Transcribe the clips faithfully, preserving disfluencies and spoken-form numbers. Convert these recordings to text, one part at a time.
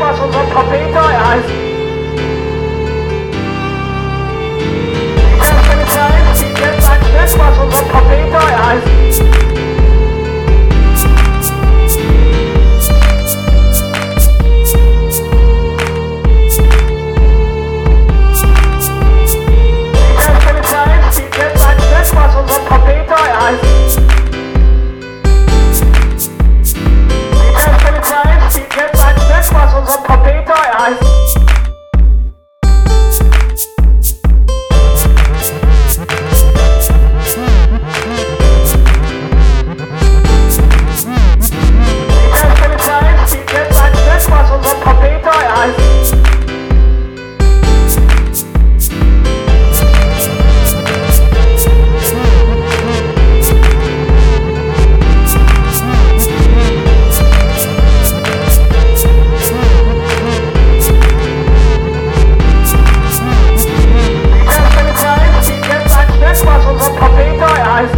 was unser Trompeter heißt. Die Polizei zieht jetzt ein Stück, was unser Trompeter heißt. Was unser Trompeter heißt. Die Polizei zieht jetzt ein Stück, was unser Trompeter heißt. Die Polizei zieht jetzt ein Stück, was unser Trompeter heißt. Was unser Trompeter heißt.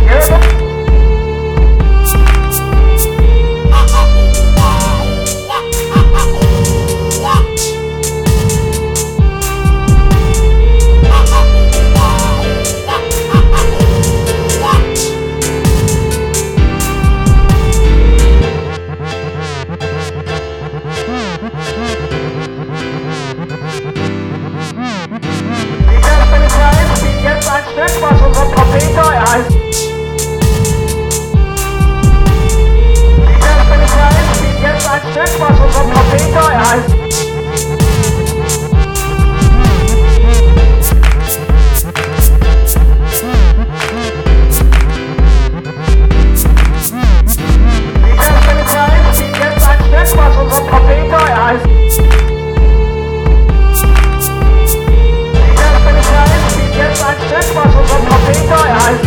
Was unser Trompeter heißt. Die Polizei zieht jetzt ein Stück, was unser Trompeter heißt. Die Polizei zieht jetzt ein Stück, was unser Trompeter heißt. Jetzt ein Stück, was unser Trompeter heißt.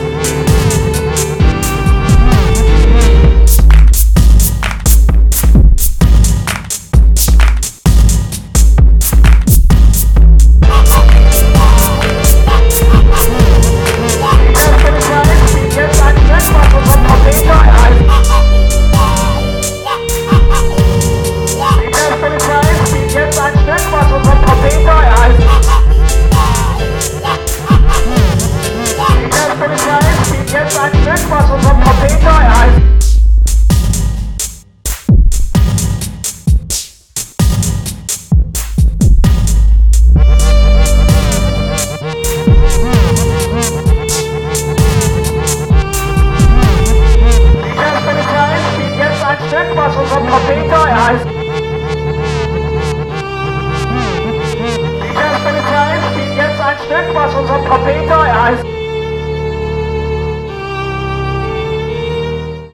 Jetzt ein Stück, was unser Trompeter heißt. Die Polizei zieht jetzt ein Stück, was unser Trompeter heißt. Die Polizei zieht jetzt ein Stück, was unser Trompeter heißt.